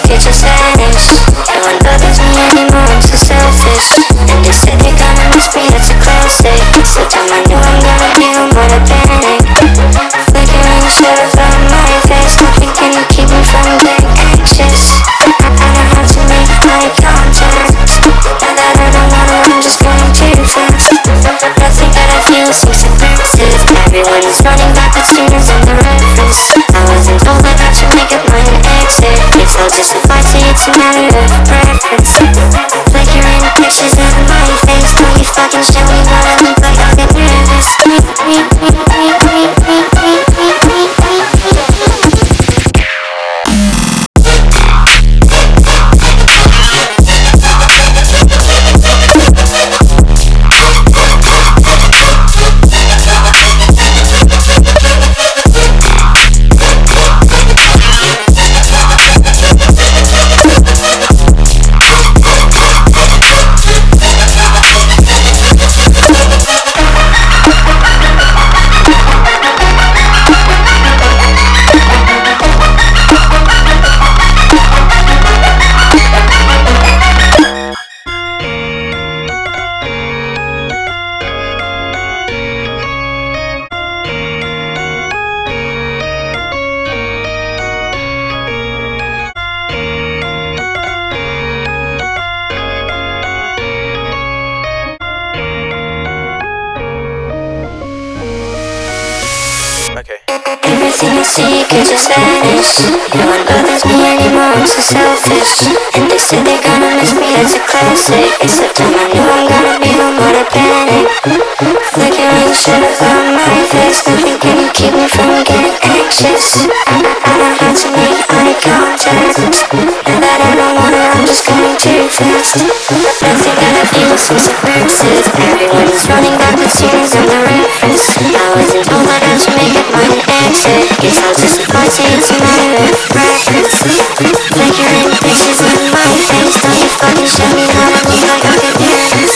it just vanished. No one bothers me anymore, I'm so selfish. And they said they're gonna miss me, that's a classic. So dumb, I know I'm gonna be home when I panic. Flickering shadows on my face, nothing can keep me from getting anxious. I know how to make eye contact. Now that I don't wanna, I'm just going too fast. Nothing that I feel seems subversive. Everyone is running back with tuners and the reference. I wasn't told that I should make up my own exit. It's all just a fight, see, it's a matter of preference. Flickering pictures in my face. Will you fucking show me what I look like? I'll get nervous. Everything I see could just vanish. No one bothers me anymore, I'm so selfish. And they said they're gonna miss me, that's a classic. Except I know I'm gonna be home when I panic. Flickering shadows on my face, nothing can keep me from getting anxious. I know how to make eye contact. Now that I don't wanna, I'm just going too fast. Nothing that I feel seems subversive. Everyone is running back with tuners and the reference. I wasn't told that I should make up my own exit. It's all just a fight, see, it's a matter of preference. Flickering pictures in my face. Don't you fucking show me what I look like, I'll get nervous.